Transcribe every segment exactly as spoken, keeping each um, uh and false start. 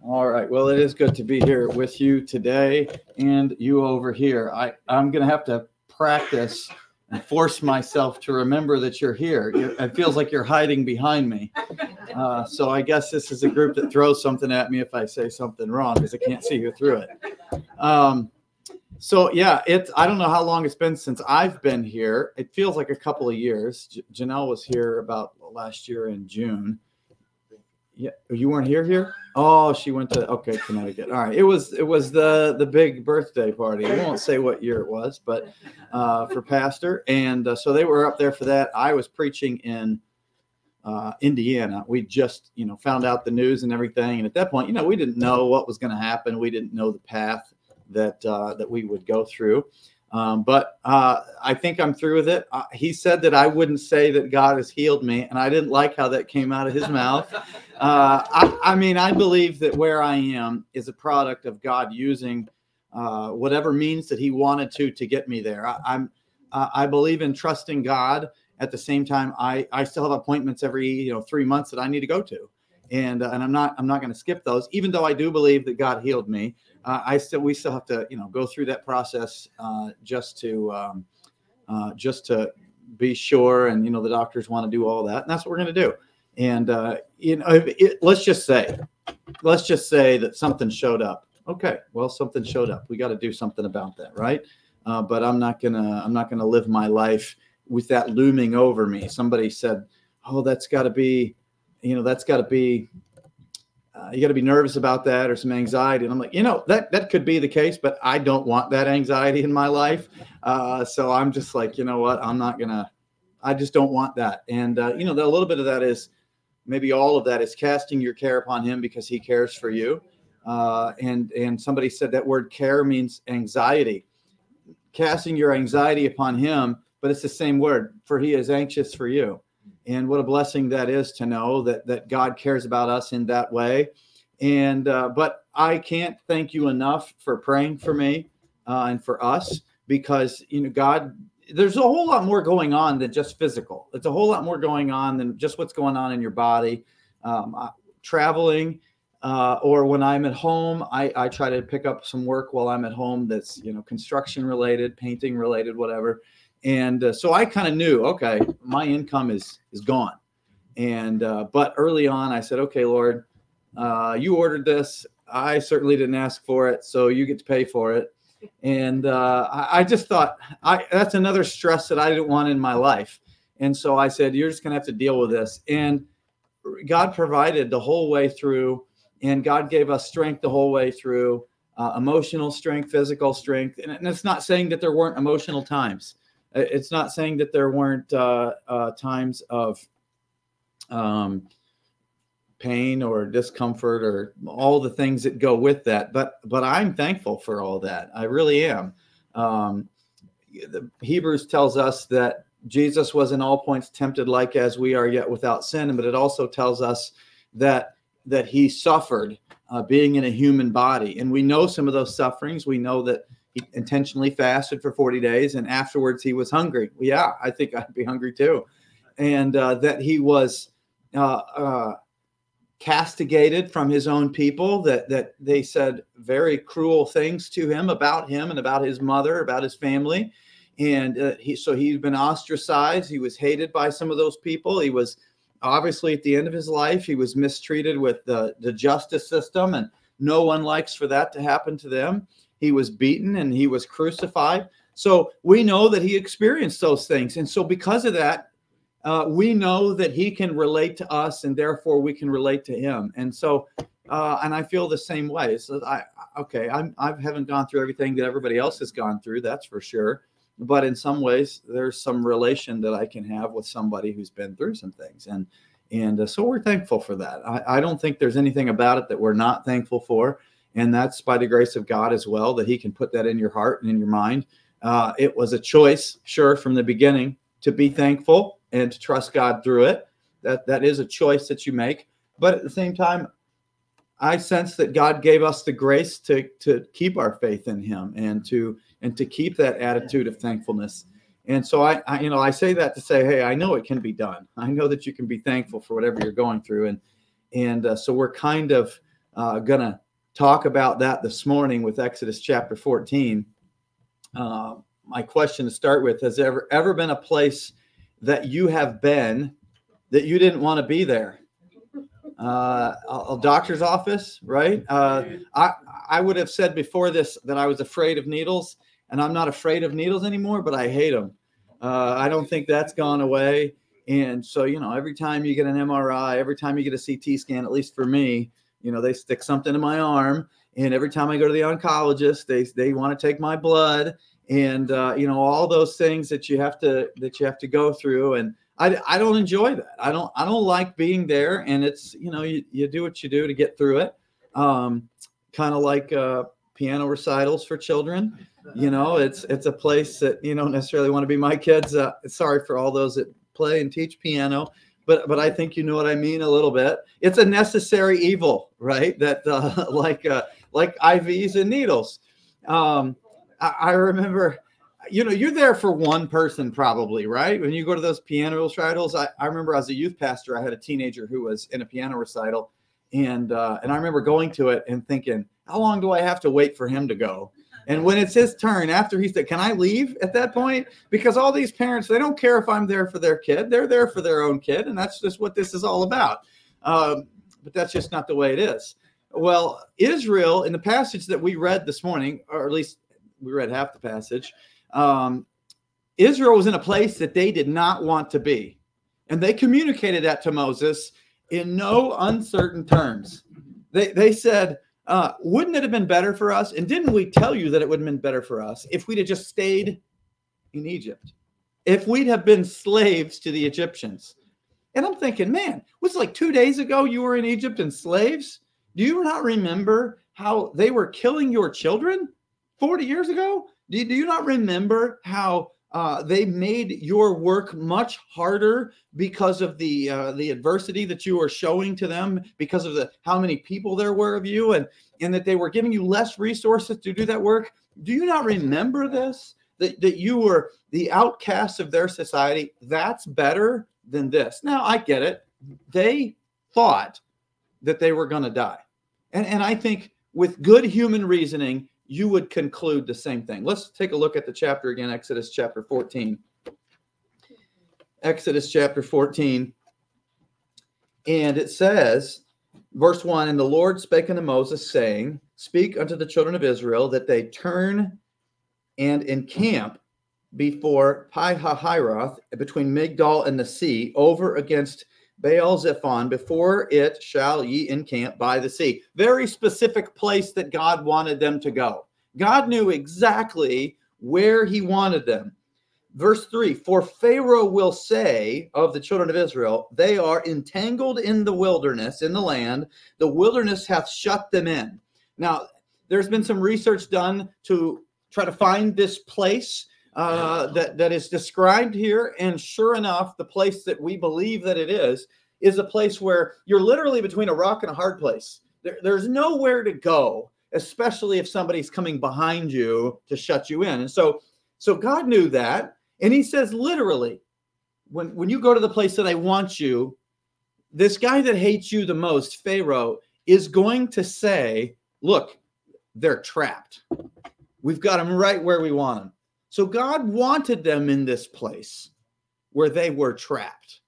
All right. Well, it is good to be here with you today and you over here. I, I'm going to have to practice and force myself to remember that you're here. You're, it feels like you're hiding behind me. Uh, so I guess this is a group that throws something at me if I say something wrong because I can't see you through it. Um, so, yeah, it's, I don't know how long it's been since I've been here. It feels like a couple of years. J- Janelle was here about last year in June. Yeah, you weren't here here? Oh, she went to okay, Connecticut. All right. It was it was the the big birthday party. I won't say what year it was, but uh, for pastor. And uh, so they were up there for that. I was preaching in uh, Indiana. We just, you know, found out the news and everything. And at that point, you know, we didn't know what was going to happen. We didn't know the path that uh, that we would go through. Um, but uh, I think I'm through with it. Uh, he said that I wouldn't say that God has healed me, and I didn't like how that came out of his mouth. Uh, I, I mean, I believe that where I am is a product of God using uh, whatever means that he wanted to to get me there. I, I'm uh, I believe in trusting God. At the same time, I, I still have appointments every you know three months that I need to go to, and uh, and I'm not I'm not going to skip those, even though I do believe that God healed me. Uh, I still, we still have to, you know, go through that process uh, just to, um, uh, just to be sure. And you know, the doctors want to do all that, and that's what we're going to do. And uh, you know, it, it, let's just say, let's just say that something showed up. Okay, well, something showed up. We got to do something about that, right? Uh, but I'm not gonna, I'm not gonna live my life with that looming over me. Somebody said, "Oh, that's got to be, you know, that's got to be." Uh, you got to be nervous about that or some anxiety. And I'm like, you know, that, that could be the case, but I don't want that anxiety in my life. Uh, so I'm just like, you know what, I'm not going to, I just don't want that. And, uh, you know, the, a little bit of that is maybe all of that is casting your care upon him because he cares for you. Uh, and, and somebody said that word care means anxiety, casting your anxiety upon him, but it's the same word, for he is anxious for you. And what a blessing that is to know that that God cares about us in that way. And uh, but I can't thank you enough for praying for me uh, and for us, because you know God, there's a whole lot more going on than just physical. It's a whole lot more going on than just what's going on in your body. Um, I, traveling uh, or when I'm at home, I, I try to pick up some work while I'm at home that's you know construction related, painting related, whatever. And uh, so I kind of knew, okay, my income is is gone. And uh, but early on, I said, okay, Lord, uh, you ordered this. I certainly didn't ask for it, so you get to pay for it. And uh, I, I just thought, I that's another stress that I didn't want in my life. And so I said, you're just going to have to deal with this. And God provided the whole way through, and God gave us strength the whole way through, uh, emotional strength, physical strength. And, and it's not saying that there weren't emotional times. It's not saying that there weren't uh, uh, times of um, pain or discomfort or all the things that go with that. But but I'm thankful for all that. I really am. Um, the Hebrews tells us that Jesus was in all points tempted like as we are, yet without sin. But it also tells us that that he suffered uh, being in a human body. And we know some of those sufferings. We know that he intentionally fasted for forty days, and afterwards he was hungry. Yeah, I think I'd be hungry too. And uh, that he was uh, uh, castigated from his own people, that that they said very cruel things to him about him and about his mother, about his family. And uh, he, so he'd been ostracized. He was hated by some of those people. He was obviously at the end of his life, he was mistreated with the, the justice system, and no one likes for that to happen to them. He was beaten and he was crucified. So we know that he experienced those things. And so because of that, uh, we know that he can relate to us, and therefore we can relate to him. And so, uh, and I feel the same way. So I, okay, I'm, I haven't gone through everything that everybody else has gone through, that's for sure. But in some ways, there's some relation that I can have with somebody who's been through some things. And and uh, so we're thankful for that. I, I don't think there's anything about it that we're not thankful for. And that's by the grace of God as well, that he can put that in your heart and in your mind. Uh, it was a choice, sure, from the beginning to be thankful and to trust God through it. That that is a choice that you make. But at the same time, I sense that God gave us the grace to to keep our faith in him and to and to keep that attitude of thankfulness. And so I, I you know, I say that to say, hey, I know it can be done. I know that you can be thankful for whatever you're going through. And and uh, so we're kind of uh, going to talk about that this morning with Exodus chapter fourteen. Uh, my question to start with, has there ever, ever been a place that you have been that you didn't want to be there? Uh, a, a doctor's office, right? Uh, I, I would have said before this that I was afraid of needles, and I'm not afraid of needles anymore, but I hate them. Uh, I don't think that's gone away. And so, you know, every time you get an M R I, every time you get a C T scan, at least for me, you know, they stick something in my arm. And every time I go to the oncologist, they they want to take my blood, and uh, you know, all those things that you have to that you have to go through. And I, I don't enjoy that. I don't I don't like being there. And it's, you know, you, you do what you do to get through it. Um, kind of like uh, piano recitals for children. You know, it's it's a place that you don't necessarily want to be. My kids. Uh, sorry for all those that play and teach piano. But but I think you know what I mean a little bit. It's a necessary evil, right? That uh, like uh, like I Vs and needles. Um, I, I remember, you know, you're there for one person probably, right? When you go to those piano recitals, I, I remember as a youth pastor, I had a teenager who was in a piano recital, and uh, and I remember going to it and thinking, how long do I have to wait for him to go? And when it's his turn, after he said, can I leave at that point? Because all these parents, they don't care if I'm there for their kid. They're there for their own kid. And that's just what this is all about. Um, but that's just not the way it is. Well, Israel, in the passage that we read this morning, or at least we read half the passage, um, Israel was in a place that they did not want to be. And they communicated that to Moses in no uncertain terms. They, they said, Uh, wouldn't it have been better for us? And didn't we tell you that it would have been better for us if we'd have just stayed in Egypt? If we'd have been slaves to the Egyptians? And I'm thinking, man, was it like two days ago you were in Egypt and slaves? Do you not remember how they were killing your children forty years ago? Do, do you not remember how uh, they made your work much harder because of the uh, the adversity that you were showing to them, because of the how many people there were of you, and and that they were giving you less resources to do that work? Do you not remember this? That that you were the outcasts of their society? That's better than this. Now I get it. They thought that they were going to die, and and I think with good human reasoning, you would conclude the same thing. Let's take a look at the chapter again, Exodus chapter fourteen. Exodus chapter fourteen. And it says, verse one, and the Lord spake unto Moses, saying, speak unto the children of Israel that they turn and encamp before Pi-hahiroth, between Migdol and the sea, over against Baal-zephon, before it shall ye encamp by the sea. Very specific place that God wanted them to go. God knew exactly where he wanted them. Verse three, for Pharaoh will say of the children of Israel, they are entangled in the wilderness, in the land. The wilderness hath shut them in. Now, there's been some research done to try to find this place Uh, that, that is described here. And sure enough, the place that we believe that it is, is a place where you're literally between a rock and a hard place. There, there's nowhere to go, especially if somebody's coming behind you to shut you in. And so, so God knew that. And he says, literally, when, when you go to the place that I want you, this guy that hates you the most, Pharaoh, is going to say, look, they're trapped. We've got them right where we want them. So God wanted them in this place where they were trapped.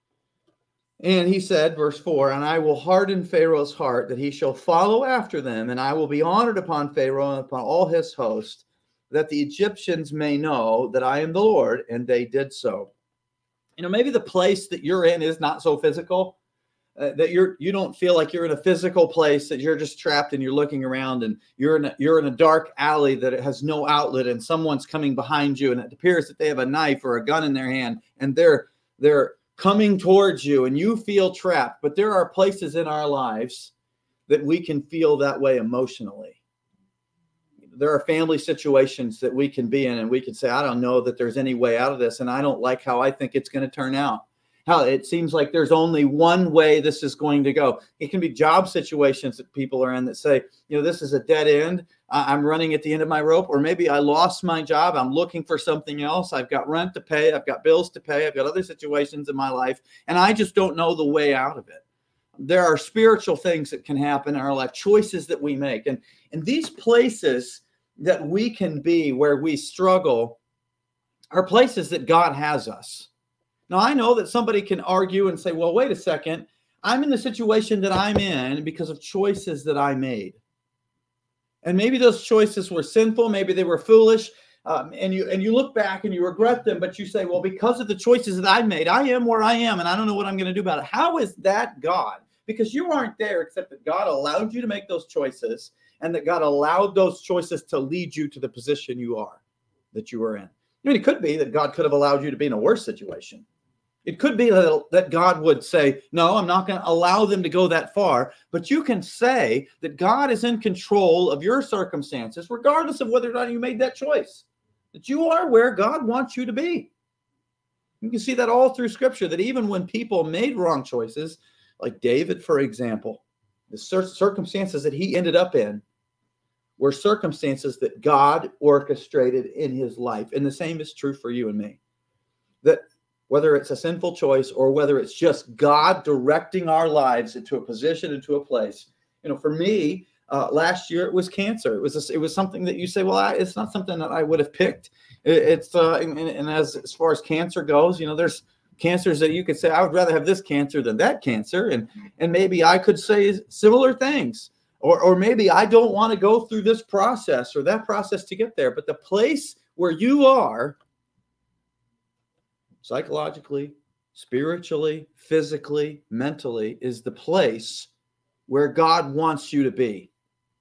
And he said, verse four, and I will harden Pharaoh's heart that he shall follow after them, and I will be honored upon Pharaoh and upon all his host, that the Egyptians may know that I am the Lord. And they did so. You know, maybe the place that you're in is not so physical. Uh, that you're you don't feel like you're in a physical place, that you're just trapped and you're looking around and you're in a, you're in a dark alley that it has no outlet, and someone's coming behind you and it appears that they have a knife or a gun in their hand and they're they're coming towards you and you feel trapped. But there are places in our lives that we can feel that way emotionally. There are family situations that we can be in and we can say, I don't know that there's any way out of this, and I don't like how I think it's going to turn out. How it seems like there's only one way this is going to go. It can be job situations that people are in that say, you know, this is a dead end. I'm running at the end of my rope, or maybe I lost my job. I'm looking for something else. I've got rent to pay. I've got bills to pay. I've got other situations in my life, and I just don't know the way out of it. there are spiritual things that can happen in our life, choices that we make. And, and these places that we can be where we struggle are places that God has us. Now, I know that somebody can argue and say, well, wait a second. I'm in the situation that I'm in because of choices that I made. And maybe those choices were sinful. Maybe they were foolish. Um, and you and you look back and you regret them, but you say, well, because of the choices that I made, I am where I am, and I don't know what I'm going to do about it. How is that God? Because you aren't there, except that God allowed you to make those choices, and that God allowed those choices to lead you to the position you are, that you are in. I mean, it could be that God could have allowed you to be in a worse situation. It could be that, that God would say, no, I'm not going to allow them to go that far. But you can say that God is in control of your circumstances, regardless of whether or not you made that choice. That you are where God wants you to be. You can see that all through Scripture, that even when people made wrong choices, like David, for example, the circumstances that he ended up in were circumstances that God orchestrated in his life. And the same is true for you and me. That whether it's a sinful choice or whether it's just God directing our lives into a position, into a place. You know, for me, uh, last year it was cancer. It was a, it was something that you say, well, I, it's not something that I would have picked. It, it's uh, and, and as as far as cancer goes, you know, there's cancers that you could say I would rather have this cancer than that cancer, and and maybe I could say similar things, or or maybe I don't want to go through this process or that process to get there. But the place where you are, psychologically, spiritually, physically, mentally, is the place where God wants you to be.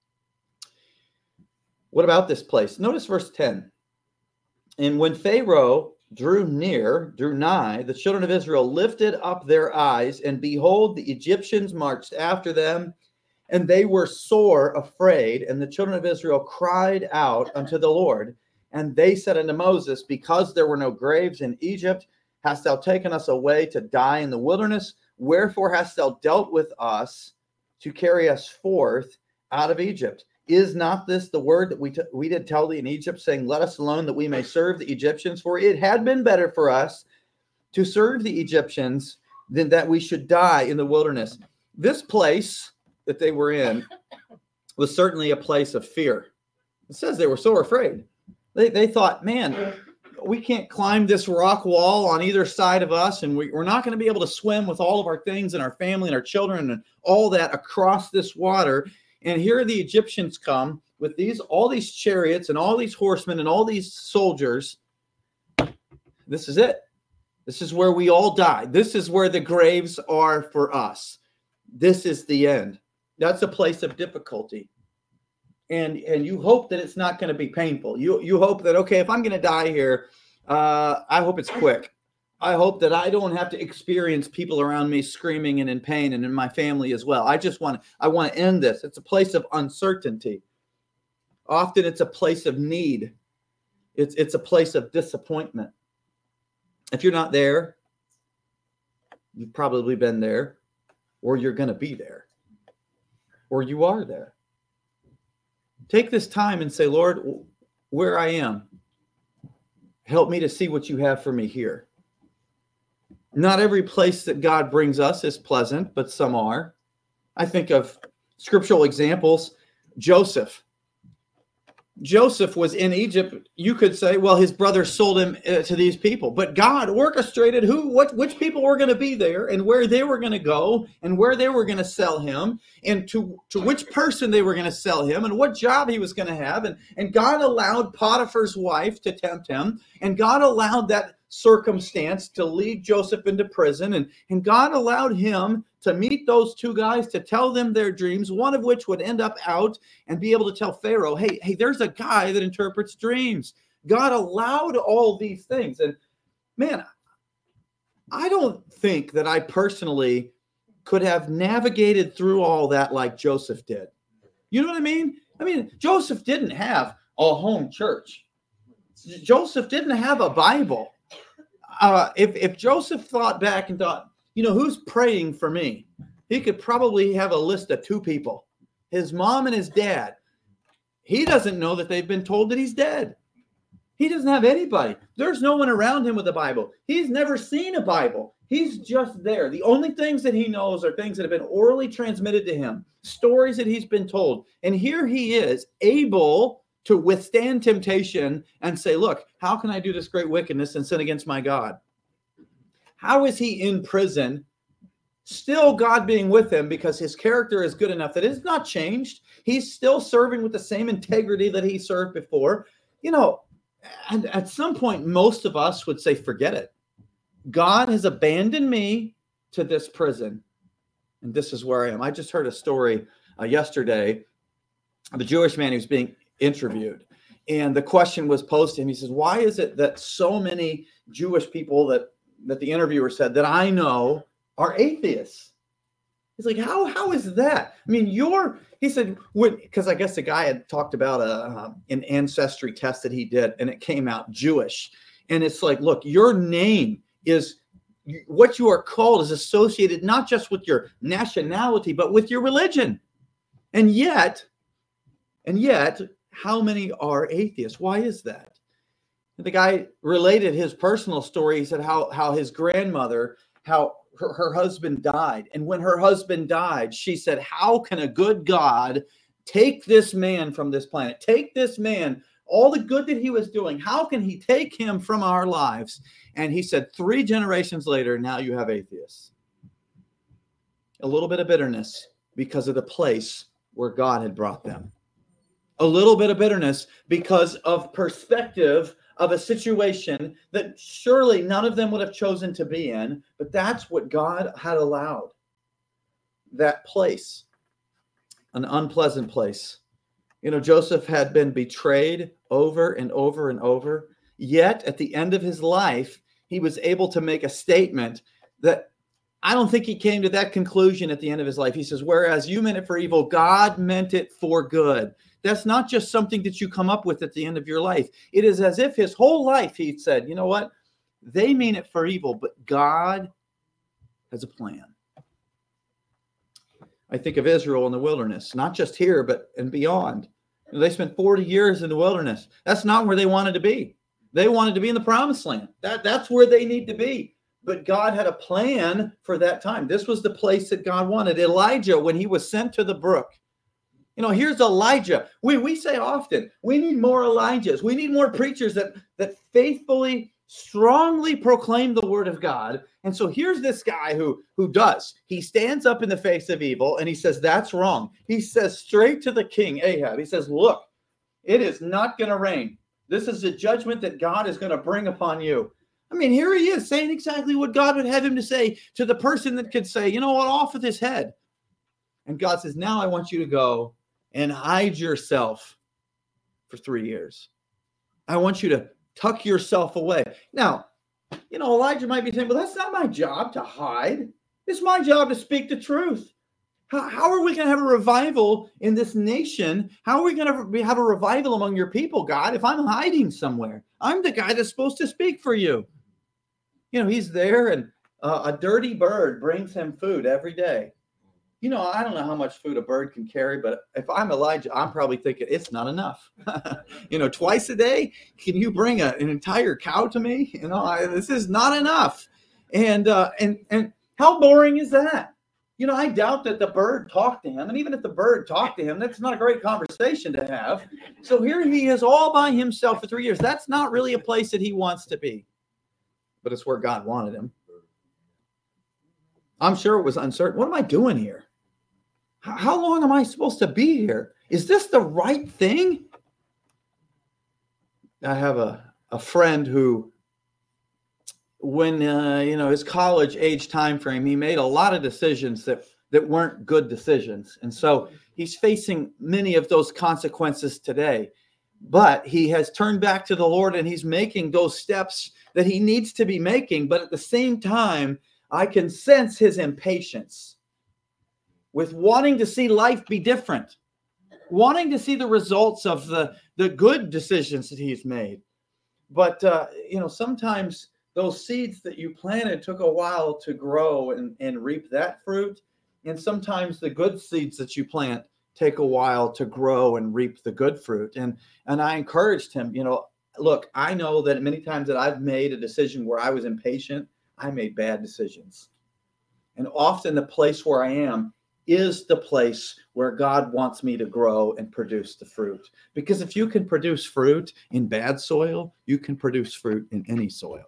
What about this place? Notice verse ten. And when Pharaoh drew near, drew nigh, the children of Israel lifted up their eyes, and behold, the Egyptians marched after them, and they were sore afraid. And the children of Israel cried out unto the Lord. And they said unto Moses, because there were no graves in Egypt, hast thou taken us away to die in the wilderness? Wherefore hast thou dealt with us to carry us forth out of Egypt? Is not this the word that we t- we did tell thee in Egypt, saying, let us alone that we may serve the Egyptians? For it had been better for us to serve the Egyptians than that we should die in the wilderness. This place that they were in was certainly a place of fear. It says they were so afraid. They, they thought, man, we can't climb this rock wall on either side of us, and we, we're not going to be able to swim with all of our things and our family and our children and all that across this water. And here the Egyptians come with these all these chariots and all these horsemen and all these soldiers. This is it. This is where we all die. This is where the graves are for us. This is the end. That's a place of difficulty. And and you hope that it's not going to be painful. You you hope that, okay, if I'm going to die here, uh, I hope it's quick. I hope that I don't have to experience people around me screaming and in pain, and in my family as well. I just want I want to end this. It's a place of uncertainty. Often it's a place of need. It's it's a place of disappointment. If you're not there, you've probably been there, or you're going to be there, or you are there. Take this time and say, Lord, where I am, help me to see what you have for me here. Not every place that God brings us is pleasant, but some are. I think of scriptural examples. Joseph. Joseph was in Egypt. You could say, well, his brothers sold him uh, to these people, but God orchestrated who, what, which people were going to be there, and where they were going to go, and where they were going to sell him, and to, to which person they were going to sell him, and what job he was going to have. And, and God allowed Potiphar's wife to tempt him, and God allowed that circumstance to lead Joseph into prison, and, and God allowed him to meet those two guys, to tell them their dreams, one of which would end up out and be able to tell Pharaoh, hey, hey, there's a guy that interprets dreams. God allowed all these things. And man, I don't think that I personally could have navigated through all that like Joseph did. You know what I mean? I mean, Joseph didn't have a home church. Joseph didn't have a Bible. Uh, if, if Joseph thought back and thought, you know, who's praying for me? He could probably have a list of two people, his mom and his dad. He doesn't know that they've been told that he's dead. He doesn't have anybody. There's no one around him with a Bible. He's never seen a Bible. He's just there. The only things that he knows are things that have been orally transmitted to him, stories that he's been told. And here he is, able to withstand temptation and say, look, how can I do this great wickedness and sin against my God? How is he in prison, still God being with him, because his character is good enough that it's not changed? He's still serving with the same integrity that he served before. You know, and at some point, most of us would say, forget it. God has abandoned me to this prison, and this is where I am. I just heard a story uh, yesterday of a Jewish man who's being interviewed, and the question was posed to him. He says, why is it that so many Jewish people that, that the interviewer said that I know are atheists? He's like, how, how is that? I mean, you're, he said, because I guess the guy had talked about a, uh, an ancestry test that he did, and it came out Jewish. And it's like, look, your name is, what you are called is associated not just with your nationality, but with your religion. And yet, and yet, how many are atheists? Why is that? And the guy related his personal story. He said how, how his grandmother, how her, her husband died. And when her husband died, she said, how can a good God take this man from this planet? Take this man, all the good that he was doing, how can he take him from our lives? And he said, three generations later, now you have atheists. A little bit of bitterness because of the place where God had brought them. A little bit of bitterness because of perspective of a situation that surely none of them would have chosen to be in, but that's what God had allowed. That place, an unpleasant place. You know, Joseph had been betrayed over and over and over, yet at the end of his life, he was able to make a statement that I don't think he came to that conclusion at the end of his life. He says, whereas you meant it for evil, God meant it for good. That's not just something that you come up with at the end of your life. It is as if his whole life he said, you know what? They mean it for evil, but God has a plan. I think of Israel in the wilderness, not just here, but and beyond. You know, they spent forty years in the wilderness. That's not where they wanted to be. They wanted to be in the promised land. That, that's where they need to be. But God had a plan for that time. This was the place that God wanted. Elijah, when he was sent to the brook, you know, here's Elijah. We, we say often, we need more Elijahs. We need more preachers that, that faithfully, strongly proclaim the word of God. And so here's this guy who, who does. He stands up in the face of evil and he says, that's wrong. He says straight to the king, Ahab, he says, look, it is not going to rain. This is a judgment that God is going to bring upon you. I mean, here he is saying exactly what God would have him to say to the person that could say, you know what, off with his head. And God says, now I want you to go and hide yourself for three years. I want you to tuck yourself away. Now, you know, Elijah might be saying, well, that's not my job to hide. It's my job to speak the truth. How, how are we going to have a revival in this nation? How are we going to have a revival among your people, God, if I'm hiding somewhere? I'm the guy that's supposed to speak for you. You know, he's there and uh, a dirty bird brings him food every day. You know, I don't know how much food a bird can carry, but if I'm Elijah, I'm probably thinking it's not enough. You know, twice a day, can you bring a, an entire cow to me? You know, I, this is not enough. And uh, and and how boring is that? You know, I doubt that the bird talked to him. And even if the bird talked to him, that's not a great conversation to have. So here he is all by himself for three years. That's not really a place that he wants to be. But it's where God wanted him. I'm sure it was uncertain. What am I doing here? How long am I supposed to be here? Is this the right thing? I have a, a friend who, when, uh, you know, his college age time frame, he made a lot of decisions that, that weren't good decisions. And so he's facing many of those consequences today. But he has turned back to the Lord and he's making those steps that he needs to be making. But at the same time, I can sense his impatience with wanting to see life be different, wanting to see the results of the, the good decisions that he's made. But, uh, you know, sometimes those seeds that you planted took a while to grow and, and reap that fruit. And sometimes the good seeds that you plant take a while to grow and reap the good fruit. And, and I encouraged him, you know, look, I know that many times that I've made a decision where I was impatient. I made bad decisions. And often the place where I am is the place where God wants me to grow and produce the fruit. Because if you can produce fruit in bad soil, you can produce fruit in any soil.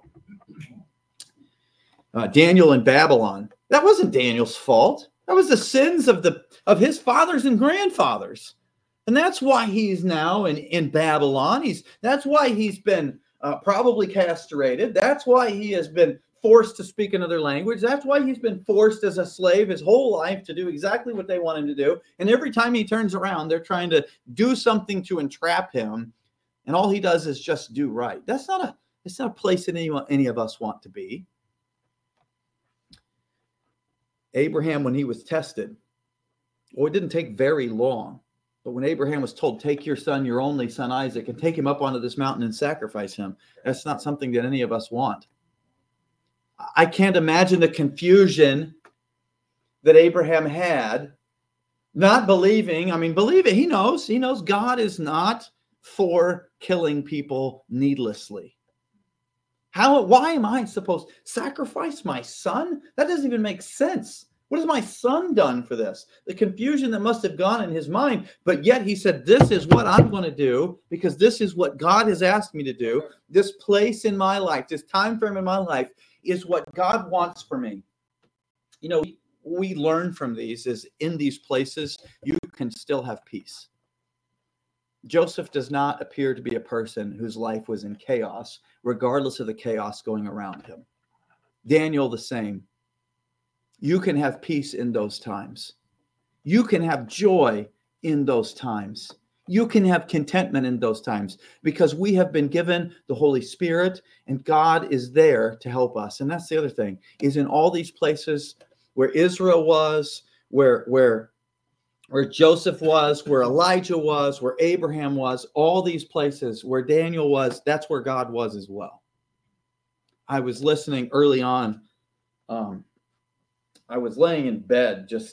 Uh, Daniel in Babylon, that wasn't Daniel's fault. That was the sins of the of his fathers and grandfathers. And that's why he's now in, in Babylon. He's that's why he's been uh, probably castrated. That's why he has been forced to speak another language. That's why he's been forced as a slave his whole life to do exactly what they want him to do. And every time he turns around, they're trying to do something to entrap him. And all he does is just do right. That's not a, it's not a place that anyone, any of us want to be. Abraham, when he was tested, well, it didn't take very long. But when Abraham was told, take your son, your only son, Isaac, and take him up onto this mountain and sacrifice him, that's not something that any of us want. I can't imagine the confusion that Abraham had, not believing. I mean, believe it. He knows. He knows God is not for killing people needlessly. How? Why am I supposed to sacrifice my son? That doesn't even make sense. What has my son done for this? The confusion that must have gone in his mind, but yet he said, this is what I'm going to do because this is what God has asked me to do. This place in my life, this time frame in my life is what God wants for me. You know, we, we learn from these is in these places, you can still have peace. Joseph does not appear to be a person whose life was in chaos, regardless of the chaos going around him. Daniel, the same. You can have peace in those times. You can have joy in those times. You can have contentment in those times because we have been given the Holy Spirit and God is there to help us. And that's the other thing is in all these places where Israel was, where, where, where Joseph was, where Elijah was, where Abraham was, all these places where Daniel was, that's where God was as well. I was listening early on. Um, I was laying in bed just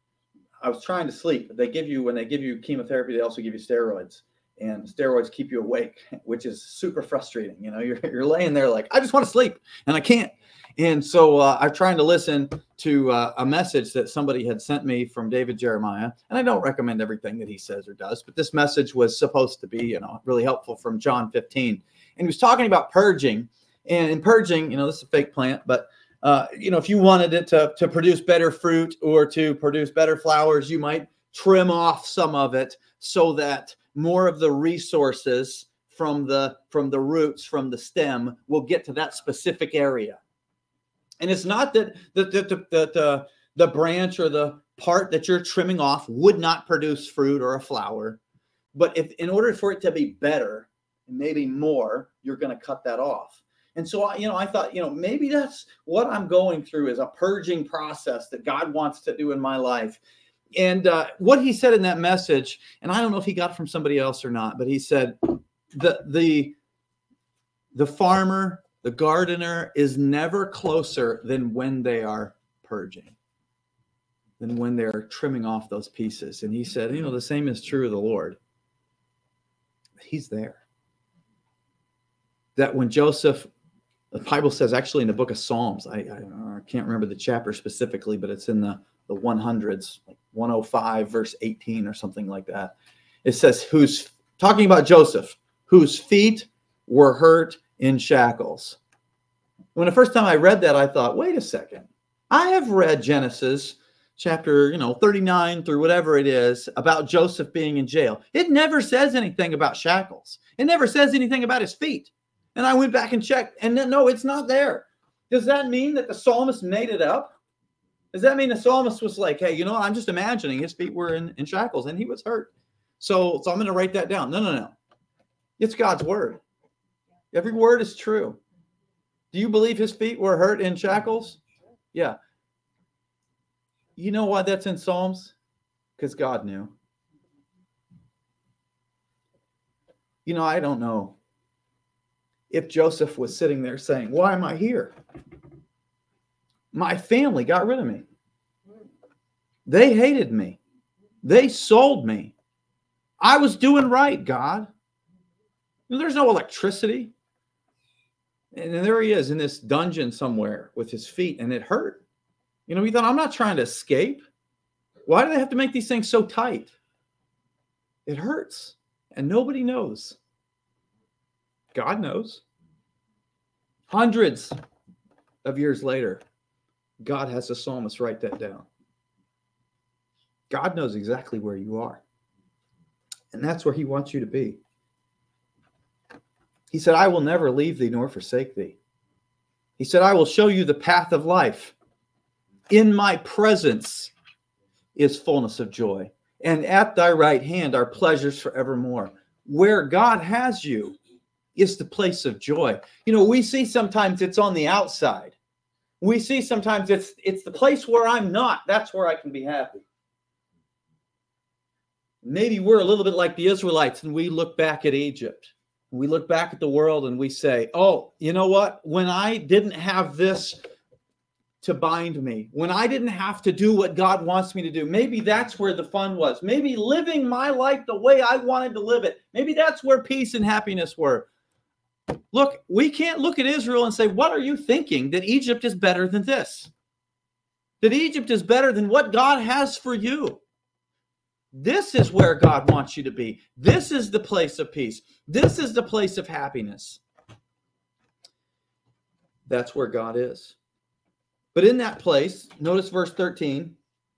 I was trying to sleep. They give you, when they give you chemotherapy, they also give you steroids. And steroids keep you awake, which is super frustrating. You know, you're, you're laying there like, I just want to sleep, and I can't. And so uh, I'm trying to listen to uh, a message that somebody had sent me from David Jeremiah. And I don't recommend everything that he says or does, but this message was supposed to be, you know, really helpful from John fifteen. And he was talking about purging. And in purging, you know, this is a fake plant, but Uh, you know, if you wanted it to, to produce better fruit or to produce better flowers, you might trim off some of it so that more of the resources from the from the roots, from the stem, will get to that specific area. And it's not that the, the, the, the, the, the branch or the part that you're trimming off would not produce fruit or a flower. But if in order for it to be better, and maybe more, you're going to cut that off. And so, you know, I thought, you know, maybe that's what I'm going through is a purging process that God wants to do in my life. And uh, what he said in that message, and I don't know if he got it from somebody else or not, but he said the the the farmer, the gardener is never closer than when they are purging, than when they're trimming off those pieces. And he said, you know, the same is true of the Lord. He's there. That when Joseph, the Bible says actually in the book of Psalms, I, I, I can't remember the chapter specifically, but it's in the, the one hundreds, like one oh five, verse eighteen or something like that. It says, who's talking about Joseph, whose feet were hurt in shackles. When the first time I read that, I thought, wait a second. I have read Genesis chapter, you know, thirty-nine through whatever it is about Joseph being in jail. It never says anything about shackles. It never says anything about his feet. And I went back and checked, and then, no, it's not there. Does that mean that the psalmist made it up? Does that mean the psalmist was like, hey, you know, I'm just imagining his feet were in, in shackles and he was hurt. So, so I'm going to write that down. No, no, no. It's God's word. Every word is true. Do you believe his feet were hurt in shackles? Yeah. You know why that's in Psalms? Because God knew. You know, I don't know if Joseph was sitting there saying, why am I here? My family got rid of me. They hated me. They sold me. I was doing right, God. There's no electricity. And then there he is in this dungeon somewhere with his feet, and it hurt. You know, he thought, I'm not trying to escape. Why do they have to make these things so tight? It hurts, and nobody knows. God knows. Hundreds of years later, God has the psalmist write that down. God knows exactly where you are. And that's where he wants you to be. He said, I will never leave thee nor forsake thee. He said, I will show you the path of life. In my presence is fullness of joy. And at thy right hand are pleasures forevermore. Where God has you is the place of joy. You know, we see sometimes it's on the outside. We see sometimes it's it's the place where I'm not. That's where I can be happy. Maybe we're a little bit like the Israelites and we look back at Egypt. We look back at the world and we say, oh, you know what? When I didn't have this to bind me, when I didn't have to do what God wants me to do, maybe that's where the fun was. Maybe living my life the way I wanted to live it. Maybe that's where peace and happiness were. Look, we can't look at Israel and say, what are you thinking? That Egypt is better than this? That Egypt is better than what God has for you? This is where God wants you to be. This is the place of peace. This is the place of happiness. That's where God is. But in that place, notice verse thirteen,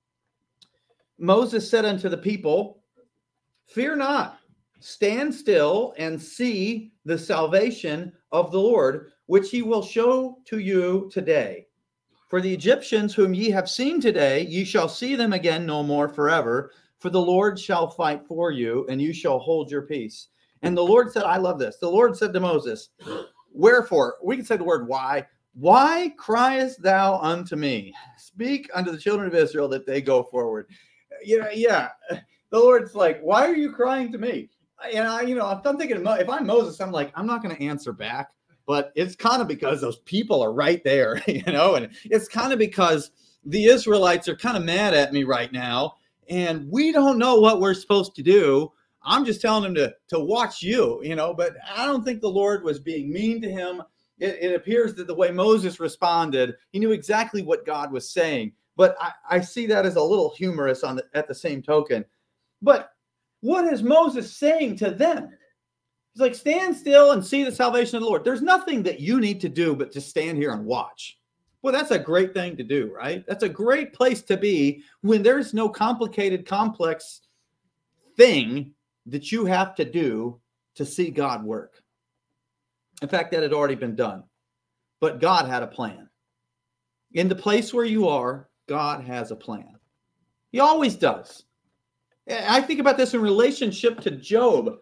Moses said unto the people, fear not, stand still and see the salvation of the Lord, which he will show to you today. For the Egyptians whom ye have seen today, ye shall see them again no more forever. For the Lord shall fight for you, and you shall hold your peace. And the Lord said, I love this. The Lord said to Moses, wherefore, we can say the word why. Why criest thou unto me? Speak unto the children of Israel that they go forward. Yeah, yeah. The Lord's like, why are you crying to me? And I, you know, if I'm thinking, if I'm Moses, I'm like, I'm not going to answer back. But it's kind of because those people are right there, you know, and it's kind of because the Israelites are kind of mad at me right now. And we don't know what we're supposed to do. I'm just telling him to, to watch you, you know, but I don't think the Lord was being mean to him. It, it appears that the way Moses responded, he knew exactly what God was saying. But I, I see that as a little humorous on the, at the same token. But what is Moses saying to them? He's like, stand still and see the salvation of the Lord. There's nothing that you need to do but to stand here and watch. Well, that's a great thing to do, right? That's a great place to be when there's no complicated, complex thing that you have to do to see God work. In fact, that had already been done. But God had a plan. In the place where you are, God has a plan. He always does. I think about this in relationship to Job.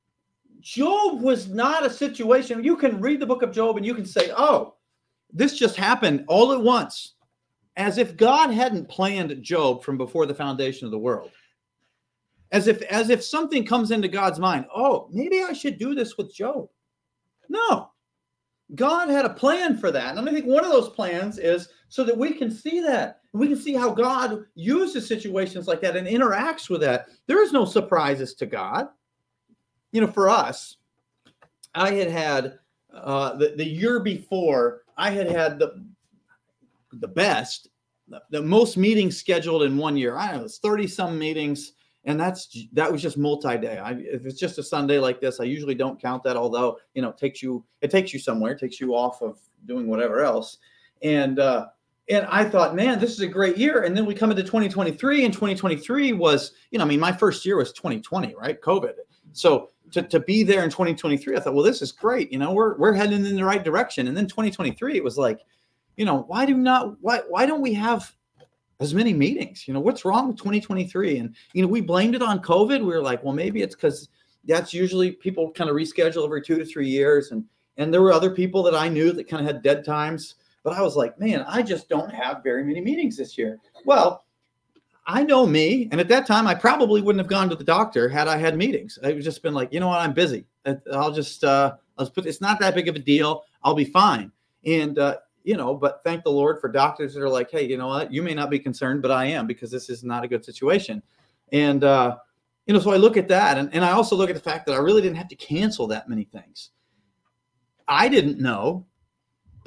Job was not a situation. You can read the book of Job and you can say, oh, this just happened all at once, as if God hadn't planned Job from before the foundation of the world. As if, as if something comes into God's mind. Oh, maybe I should do this with Job. No, God had a plan for that. And I think one of those plans is so that we can see that. We can see how God uses situations like that and interacts with that. There is no surprises to God. You know, for us, I had had uh, the, the year before, I had had the the best, the, the most meetings scheduled in one year. I don't know, it's thirty some meetings, and that's that was just multi-day. I, if it's just a Sunday like this, I usually don't count that. Although, you know, it takes you it takes you somewhere, it takes you off of doing whatever else. And uh, and I thought, man, this is a great year. And then we come into twenty twenty-three, and twenty twenty-three was, you know, I mean, my first year was twenty twenty, right? COVID. So to, to be there in twenty twenty-three, I thought, well, this is great. You know, we're we're heading in the right direction. And then twenty twenty-three, it was like, you know, why do not why why don't we have as many meetings? You know, what's wrong with twenty twenty-three? And you know, we blamed it on COVID. We were like, well, maybe it's because that's usually people kind of reschedule every two to three years. And and there were other people that I knew that kind of had dead times. But I was like, man, I just don't have very many meetings this year. Well, I know me. And at that time, I probably wouldn't have gone to the doctor had I had meetings. I would just been like, you know what, I'm busy. I'll just, uh, let's put, it's not that big of a deal. I'll be fine. And, uh, you know, but thank the Lord for doctors that are like, hey, you know what, you may not be concerned, but I am, because this is not a good situation. And, uh, you know, so I look at that. And, and I also look at the fact that I really didn't have to cancel that many things. I didn't know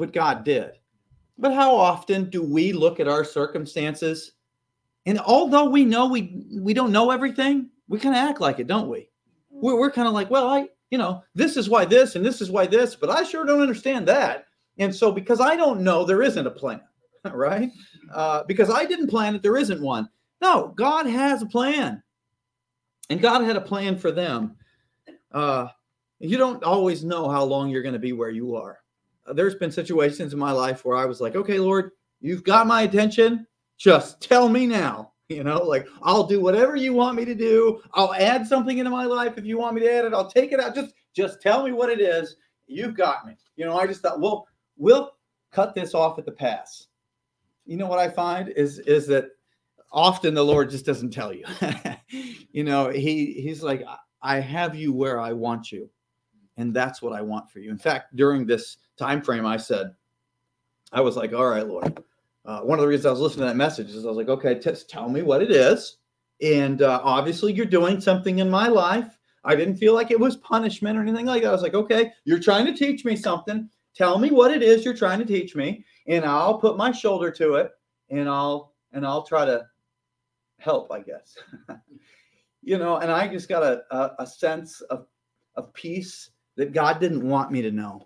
but God did. But how often do we look at our circumstances, and although we know we we don't know everything, we kind of act like it, don't we? We're, we're kind of like, well, I, you know, this is why this, and this is why this, but I sure don't understand that. And so because I don't know, there isn't a plan, right? Uh, because I didn't plan it, there isn't one. No, God has a plan. And God had a plan for them. Uh, you don't always know how long you're going to be where you are. Uh, there's been situations in my life where I was like, okay, Lord, you've got my attention. Just tell me now. You know, like, I'll do whatever you want me to do. I'll add something into my life if you want me to add it. I'll take it out. Just, just tell me what it is. You've got me. You know, I just thought, well, we'll cut this off at the pass. You know what I find is, is that often the Lord just doesn't tell you. You know, he he's like, I have you where I want you. And that's what I want for you. In fact, during this time frame, I said, I was like, all right, Lord. Uh, one of the reasons I was listening to that message is I was like, okay, just tell me what it is. And uh, obviously you're doing something in my life. I didn't feel like it was punishment or anything like that. I was like, okay, you're trying to teach me something. Tell me what it is you're trying to teach me, and I'll put my shoulder to it, and I'll and I'll try to help, I guess. You know, and I just got a, a, a sense of, of peace that God didn't want me to know.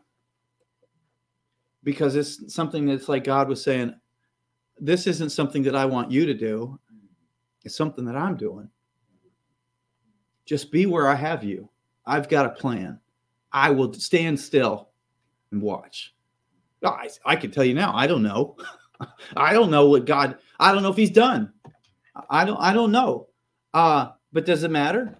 Because it's something that's like God was saying, this isn't something that I want you to do. It's something that I'm doing. Just be where I have you. I've got a plan. I will stand still and watch. I, I can tell you now, I don't know. I don't know what God, I don't know if he's done. I don't, I don't know. Uh, but does it matter?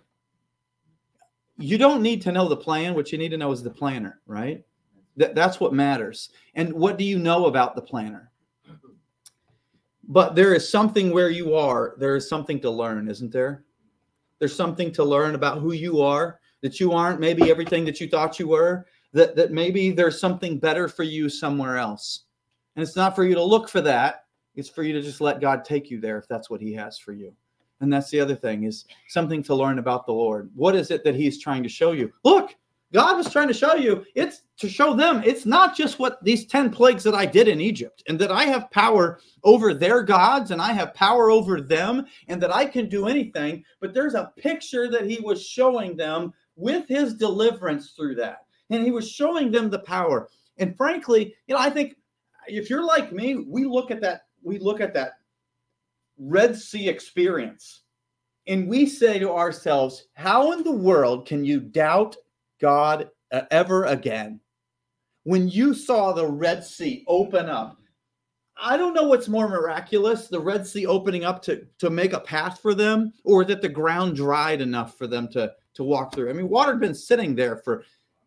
You don't need to know the plan. What you need to know is the planner, right? That, that's what matters. And what do you know about the planner? But there is something where you are. There is something to learn, isn't there? There's something to learn about who you are, that you aren't maybe everything that you thought you were, that, that maybe there's something better for you somewhere else. And it's not for you to look for that. It's for you to just let God take you there if that's what he has for you. And that's the other thing, is something to learn about the Lord. What is it that he's trying to show you? Look, God was trying to show you, it's to show them, it's not just what these ten plagues that I did in Egypt, and that I have power over their gods, and I have power over them, and that I can do anything. But there's a picture that he was showing them with his deliverance through that. And he was showing them the power. And frankly, you know, I think if you're like me, we look at that, we look at that Red Sea experience, and we say to ourselves, how in the world can you doubt God uh, ever again? When you saw the Red Sea open up, I don't know what's more miraculous, the Red Sea opening up to, to make a path for them, or that the ground dried enough for them to, to walk through. I mean, water had been sitting there for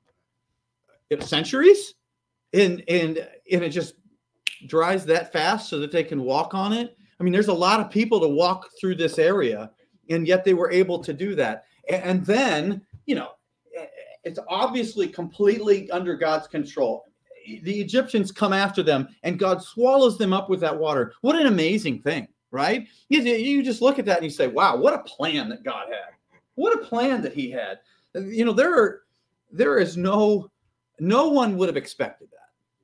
centuries, and, and, and it just dries that fast so that they can walk on it. I mean, there's a lot of people to walk through this area, and yet they were able to do that. And, and then, you know, it's obviously completely under God's control. The Egyptians come after them, and God swallows them up with that water. What an amazing thing, right? You, you just look at that and you say, wow, what a plan that God had. What a plan that he had. You know, there are, there is no, no one would have expected that.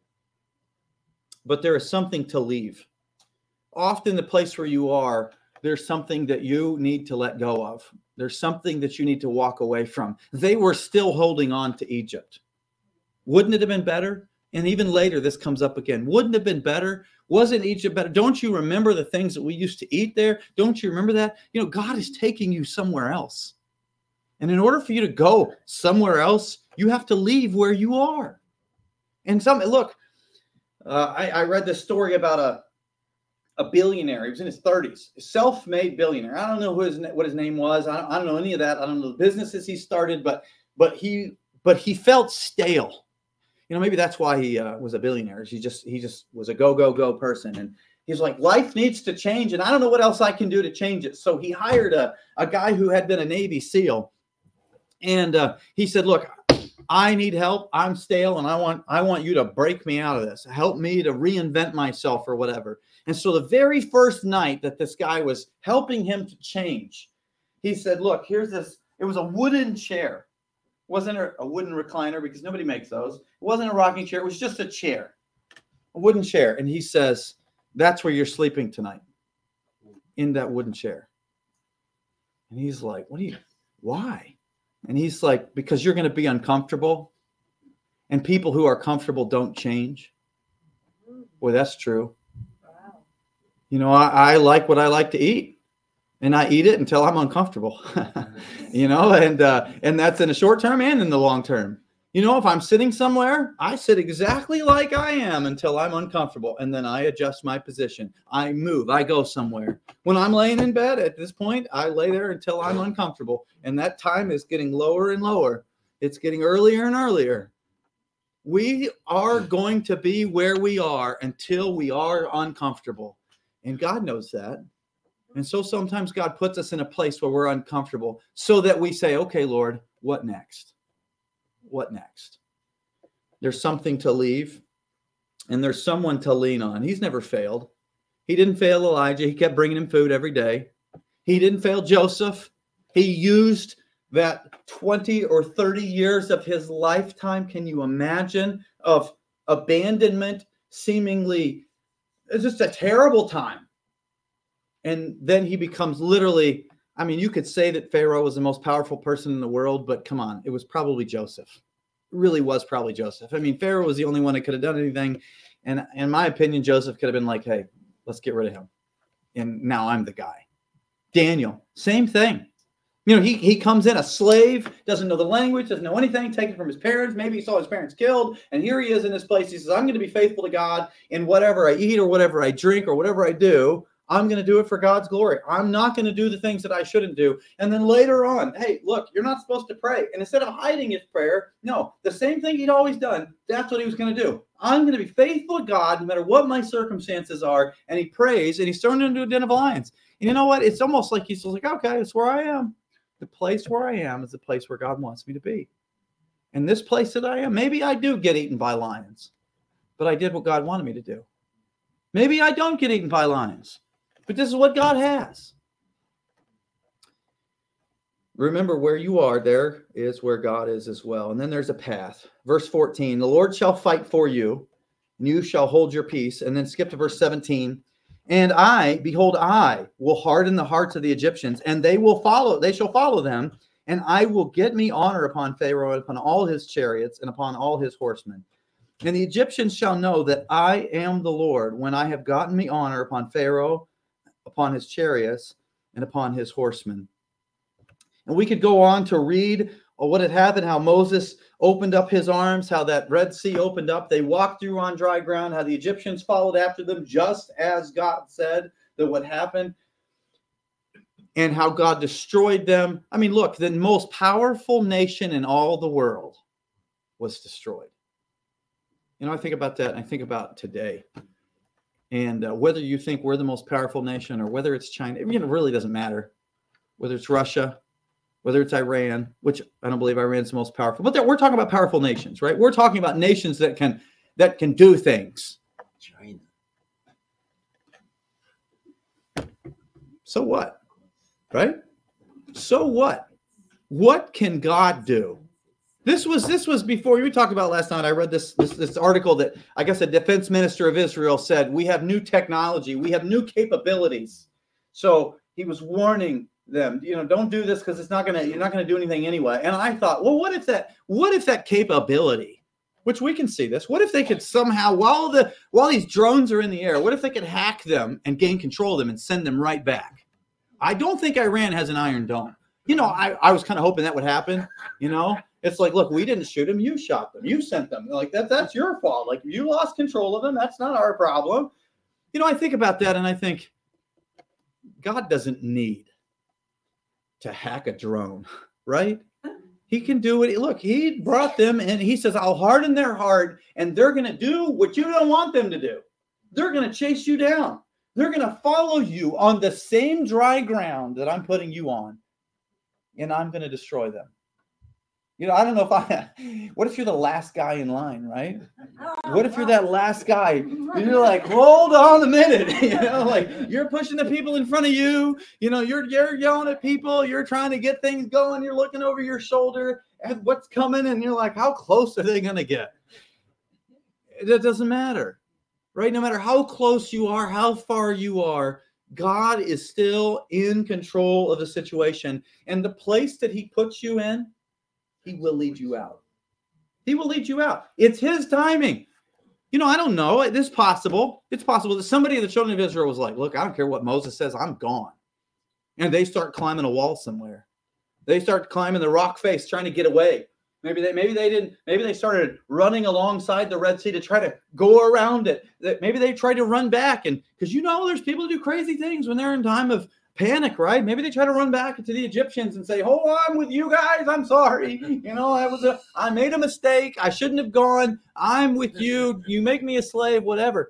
But there is something to leave. Often the place where you are, there's something that you need to let go of. There's something that you need to walk away from. They were still holding on to Egypt. Wouldn't it have been better? And even later, this comes up again. Wouldn't it have been better? Wasn't Egypt better? Don't you remember the things that we used to eat there? Don't you remember that? You know, God is taking you somewhere else. And in order for you to go somewhere else, you have to leave where you are. And some, look, uh, I, I read this story about a, a billionaire. He was in his thirties, a self-made billionaire. I don't know who his, what his name was. I don't, I don't know any of that. I don't know the businesses he started, but but he but he felt stale. You know, maybe that's why he uh, was a billionaire. He just he just was a go go go person, and he's like, life needs to change, and I don't know what else I can do to change it. So he hired a a guy who had been a Navy SEAL, and uh, he said, look, I need help. I'm stale, and I want I want you to break me out of this. Help me to reinvent myself or whatever. And so the very first night that this guy was helping him to change, he said, look, here's this. It was a wooden chair. It wasn't a, a wooden recliner, because nobody makes those. It wasn't a rocking chair. It was just a chair. a wooden chair. And he says, that's where you're sleeping tonight, in that wooden chair. And he's like, what do you, why? And he's like, because you're going to be uncomfortable. And people who are comfortable don't change. Boy, that's true. Wow. You know, I, I like what I like to eat. And I eat it until I'm uncomfortable. You know, and uh, and that's in the short term and in the long term. You know, if I'm sitting somewhere, I sit exactly like I am until I'm uncomfortable. And then I adjust my position. I move. I go somewhere. When I'm laying in bed at this point, I lay there until I'm uncomfortable. And that time is getting lower and lower. It's getting earlier and earlier. We are going to be where we are until we are uncomfortable. And God knows that. And so sometimes God puts us in a place where we're uncomfortable so that we say, okay, Lord, what next? What next? There's something to leave, and there's someone to lean on. He's never failed. He didn't fail Elijah. He kept bringing him food every day. He didn't fail Joseph. He used that twenty or thirty years of his lifetime. Can you imagine, of abandonment, seemingly it's just a terrible time. And then he becomes literally, I mean, you could say that Pharaoh was the most powerful person in the world, but come on, it was probably Joseph. It really was probably Joseph. I mean, Pharaoh was the only one that could have done anything. And in my opinion, Joseph could have been like, hey, let's get rid of him. And now I'm the guy. Daniel, same thing. You know, he, he comes in a slave, doesn't know the language, doesn't know anything, taken from his parents. Maybe he saw his parents killed. And here he is in this place. He says, I'm going to be faithful to God in whatever I eat or whatever I drink or whatever I do. I'm going to do it for God's glory. I'm not going to do the things that I shouldn't do. And then later on, hey, look, you're not supposed to pray. And instead of hiding his prayer, no, the same thing he'd always done, that's what he was going to do. I'm going to be faithful to God no matter what my circumstances are. And he prays, and he's thrown into a den of lions. And you know what? It's almost like he's like, okay, it's where I am. The place where I am is the place where God wants me to be. And this place that I am, maybe I do get eaten by lions, but I did what God wanted me to do. Maybe I don't get eaten by lions. But this is what God has. Remember, where you are, there is where God is as well. And then there's a path. Verse fourteen, the Lord shall fight for you, and you shall hold your peace. And then skip to verse seventeen. And I, behold, I will harden the hearts of the Egyptians, and they will follow, they shall follow them. And I will get me honor upon Pharaoh and upon all his chariots and upon all his horsemen. And the Egyptians shall know that I am the Lord when I have gotten me honor upon Pharaoh, upon his chariots, and upon his horsemen. And we could go on to read what had happened, how Moses opened up his arms, how that Red Sea opened up. They walked through on dry ground, how the Egyptians followed after them, just as God said that would happen, and how God destroyed them. I mean, look, the most powerful nation in all the world was destroyed. You know, I think about that, and I think about today. And uh, whether you think we're the most powerful nation or whether it's China, it really doesn't matter. Whether it's Russia, whether it's Iran, which I don't believe Iran's the most powerful. But we're talking about powerful nations, right? We're talking about nations that can that can do things. China. So what? Right? So what? What can God do? This was this was before we talked about last night. I read this, this this article that I guess a defense minister of Israel said, we have new technology, we have new capabilities. So he was warning them, you know, don't do this because it's not gonna you're not gonna do anything anyway. And I thought, well, what if that what if that capability, which we can see this, what if they could somehow, while the while these drones are in the air, what if they could hack them and gain control of them and send them right back? I don't think Iran has an Iron Dome. You know, I, I was kind of hoping that would happen, you know. It's like, look, we didn't shoot them. You shot them. You sent them. Like, that, that's your fault. Like, you lost control of them. That's not our problem. You know, I think about that, and I think God doesn't need to hack a drone, right? He can do it. Look, he brought them, and he says, I'll harden their heart, and they're going to do what you don't want them to do. They're going to chase you down. They're going to follow you on the same dry ground that I'm putting you on, and I'm going to destroy them. You know, I don't know if I, what if you're the last guy in line, right? What if you're that last guy? You're like, hold on a minute. You know, like you're pushing the people in front of you. You know, you're, you're yelling at people. You're trying to get things going. You're looking over your shoulder at what's coming. And you're like, how close are they going to get? It doesn't matter. right? No matter how close you are, how far you are, God is still in control of the situation. And the place that he puts you in, he will lead you out. He will lead you out. It's his timing. You know, I don't know. It is possible. It's possible that somebody in the children of Israel was like, look, I don't care what Moses says, I'm gone. And they start climbing a wall somewhere. They start climbing the rock face, trying to get away. Maybe they maybe they didn't, maybe they started running alongside the Red Sea to try to go around it. Maybe they tried to run back. And because you know there's people who do crazy things when they're in time of panic, right? Maybe they try to run back to the Egyptians and say, hold on with you guys. I'm sorry. You know, I was a, I made a mistake. I shouldn't have gone. I'm with you. You make me a slave, whatever.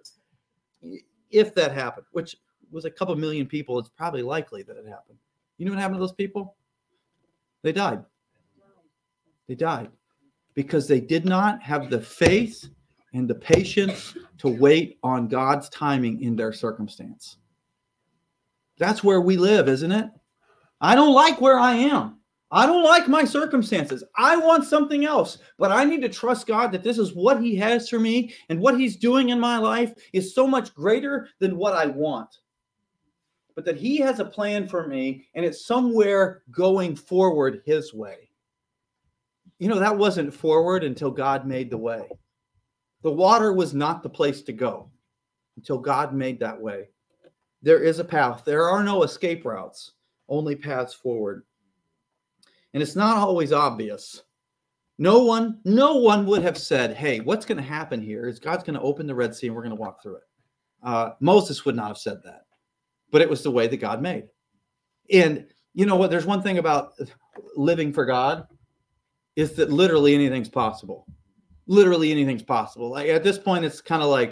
If that happened, which was a couple million people, it's probably likely that it happened. You know what happened to those people? They died. They died because they did not have the faith and the patience to wait on God's timing in their circumstance. That's where we live, isn't it? I don't like where I am. I don't like my circumstances. I want something else, but I need to trust God that this is what he has for me, and what he's doing in my life is so much greater than what I want. But that he has a plan for me, and it's somewhere going forward his way. You know, that wasn't forward until God made the way. The water was not the place to go until God made that way. There is a path. There are no escape routes, only paths forward. And it's not always obvious. No one, no one would have said, hey, what's going to happen here is God's going to open the Red Sea and we're going to walk through it. Uh, Moses would not have said that, but it was the way that God made. And you know what? There's one thing about living for God is that literally anything's possible. Literally anything's possible. Like at this point, it's kind of like,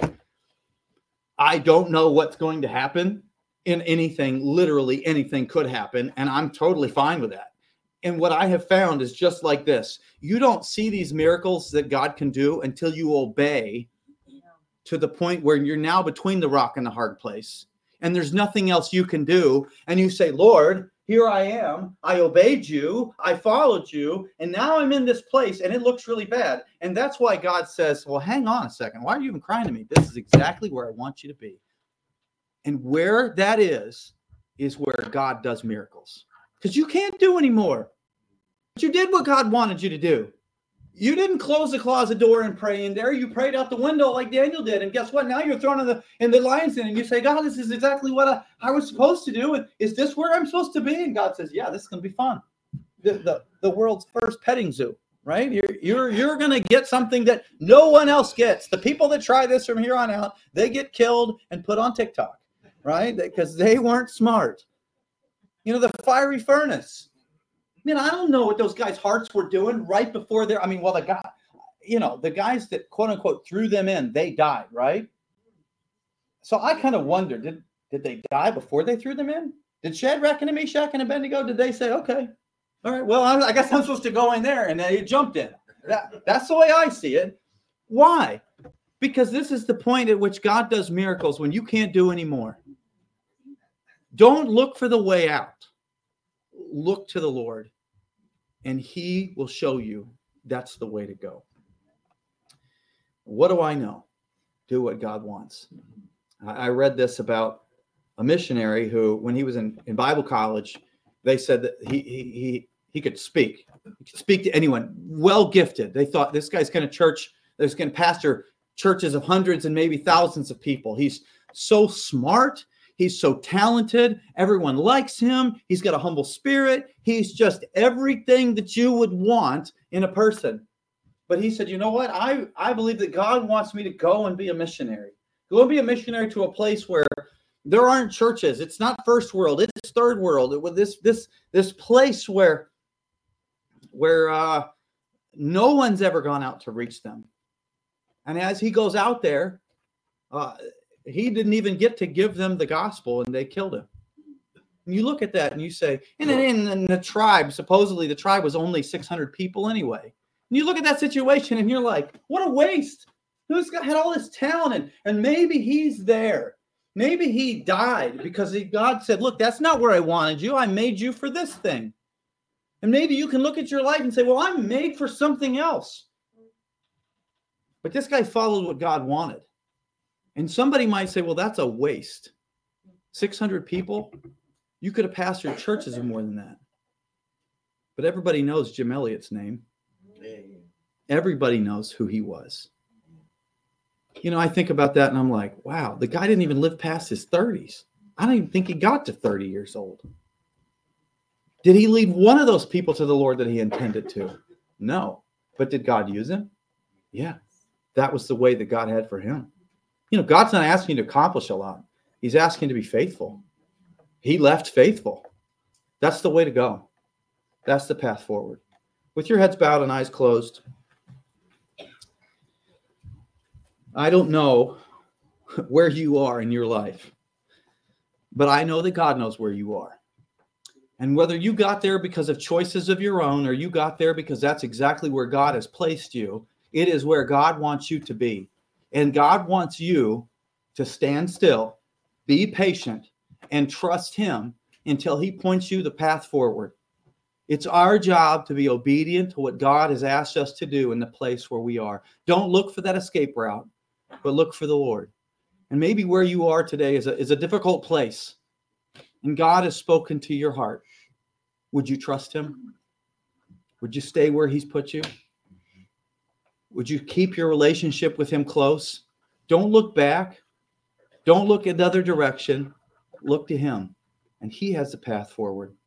I don't know what's going to happen in anything. Literally anything could happen. And I'm totally fine with that. And what I have found is just like this. You don't see these miracles that God can do until you obey to the point where you're now between the rock and the hard place. And there's nothing else you can do. And you say, Lord, here I am. I obeyed you. I followed you. And now I'm in this place and it looks really bad. And that's why God says, well, hang on a second. Why are you even crying to me? This is exactly where I want you to be. And where that is, is where God does miracles. Because you can't do anymore. But you did what God wanted you to do. You didn't close the closet door and pray in there. You prayed out the window like Daniel did. And guess what? Now you're thrown in the in the lion's den and you say, God, this is exactly what I, I was supposed to do. And is this where I'm supposed to be? And God says, yeah, this is going to be fun. The, the, the world's first petting zoo, right? You're, you're, you're going to get something that no one else gets. The people that try this from here on out, they get killed and put on TikTok, right? Because they weren't smart. You know, the fiery furnace. Man, I don't know what those guys' hearts were doing right before they're, I mean, well, the guy, you know, the guys that quote unquote threw them in, they died, right? So I kind of wonder, did, did they die before they threw them in? Did Shadrach and Meshach and Abednego, did they say, okay, all right, well, I, I guess I'm supposed to go in there, and they jumped in. That, that's the way I see it. Why? Because this is the point at which God does miracles when you can't do anymore. Don't look for the way out. Look to the Lord, and he will show you that's the way to go. What do I know? Do what God wants. I read this about a missionary who, when he was in, in Bible college, they said that he, he, he, he could speak. He could speak to anyone, well gifted. They thought this guy's going to church, this going to pastor churches of hundreds and maybe thousands of people. He's so smart. He's so talented. Everyone likes him. He's got a humble spirit. He's just everything that you would want in a person. But he said, you know what? I, I believe that God wants me to go and be a missionary. Go and be a missionary to a place where there aren't churches. It's not first world. It's third world. It was this, this, this place where, where uh, no one's ever gone out to reach them. And as he goes out there, uh, he didn't even get to give them the gospel, and they killed him. And you look at that and you say, and in, in the tribe, supposedly the tribe was only six hundred people anyway. And you look at that situation and you're like, what a waste. Who's got had all this talent? And, and maybe he's there. Maybe he died because he, God said, look, that's not where I wanted you. I made you for this thing. And maybe you can look at your life and say, well, I'm made for something else. But this guy followed what God wanted. And somebody might say, well, that's a waste. six hundred people? You could have pastored churches of more than that. But everybody knows Jim Elliot's name. Everybody knows who he was. You know, I think about that and I'm like, wow, the guy didn't even live past his thirties. I don't even think he got to thirty years old. Did he lead one of those people to the Lord that he intended to? No. But did God use him? Yeah. That was the way that God had for him. You know, God's not asking you to accomplish a lot. He's asking to be faithful. He left faithful. That's the way to go. That's the path forward. With your heads bowed and eyes closed, I don't know where you are in your life, but I know that God knows where you are. And whether you got there because of choices of your own, or you got there because that's exactly where God has placed you, it is where God wants you to be. And God wants you to stand still, be patient, and trust him until he points you the path forward. It's our job to be obedient to what God has asked us to do in the place where we are. Don't look for that escape route, but look for the Lord. And maybe where you are today is a, is a difficult place, and God has spoken to your heart. Would you trust him? Would you stay where he's put you? Would you keep your relationship with him close? Don't look back. Don't look in another direction. Look to him, and he has the path forward.